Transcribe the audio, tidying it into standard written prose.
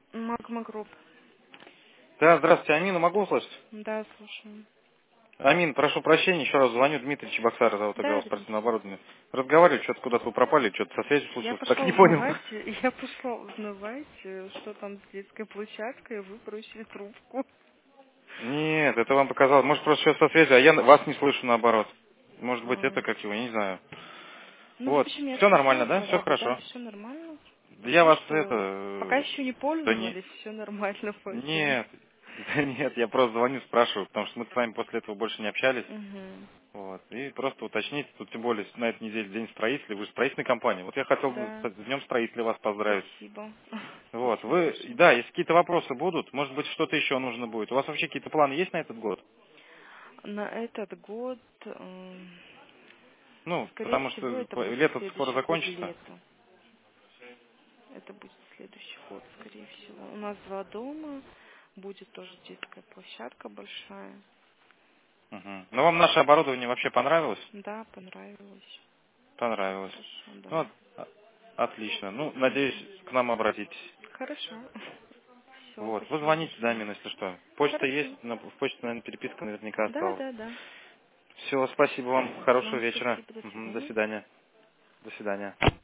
Магма Групп. Да, здравствуйте, Амина, могу услышать? Да, слушаю. Амин, прошу прощения, еще раз звоню, Дмитрий Чебоксар, зовут Да, играл спортивное Дмитрий. оборудование. Разговариваю, что-то куда-то вы пропали, что-то со связью Я случилось, так и пошла не понял. узнавать, что там с детской площадкой, и вы бросили трубку. Нет, это вам показалось, может просто сейчас со связью, а я вас не слышу наоборот. Может быть А, это как его, не знаю. Ну, в Вот, общем, я все слышала нормально, да? про Все вас, да, хорошо. все нормально. Да я Пока вас что, пока это... еще не Да не... пользовались, все нормально, поэтому. Нет, да нет, я просто звоню, спрашиваю, потому что мы с вами после этого больше не общались. Угу. Вот. И просто уточнить, тут тем более на этой неделе день строителя, вы же строительная компания. Вот я хотел бы Да, с Днем строителя вас поздравить. спасибо. Вот. Спасибо Вы, большое. да, если какие-то вопросы будут, может быть, что-то еще нужно будет. У вас вообще какие-то планы есть на этот год? На этот год, Ну, скорее потому всего, что это будет лето скоро следующий год закончится. лето. Это будет следующий год, скорее всего. У нас 2 дома, будет тоже детская площадка большая. Мгм. Ну, вам наше оборудование вообще понравилось? Да, понравилось. Все Понравилось. хорошо, Ну, да. отлично. Ну, надеюсь, Мгм. к нам обратитесь. Хорошо. Все, Вот. Вы спасибо звоните, да, большое. Мин, если что. Почта Хорошо. есть, в почте, наверное, переписка наверняка Да, осталась. да, да. Все, спасибо вам. Хорошего Вам вечера. спасибо. До Мгм. До свидания. свидания. До свидания.